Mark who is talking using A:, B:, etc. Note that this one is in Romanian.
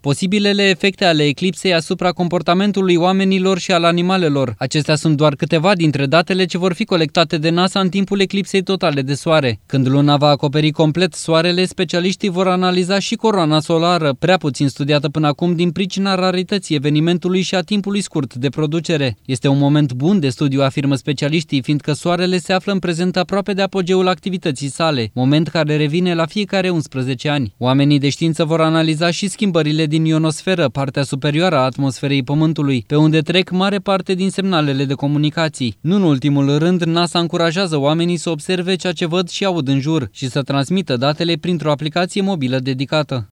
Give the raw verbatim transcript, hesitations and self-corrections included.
A: Posibilele efecte ale eclipsei asupra comportamentului oamenilor și al animalelor. Acestea sunt doar câteva dintre datele ce vor fi colectate de NASA în timpul eclipsei totale de soare. Când luna va acoperi complet soarele, specialiștii vor analiza și coroana solară, prea puțin studiată până acum din pricina rarității evenimentului și a timpului scurt de producere. Este un moment bun de studiu, afirmă specialiștii, fiindcă soarele se află în prezent aproape de apogeul activității sale, moment care revine la fiecare unsprezece ani. Oamenii de știință vor analiza și schimbările din ionosferă, partea superioară a atmosferei Pământului, pe unde trec mare parte din semnalele de comunicații. Nu în ultimul rând, NASA încurajează oamenii să observe ceea ce văd și aud în jur și să transmită datele printr-o aplicație mobilă dedicată.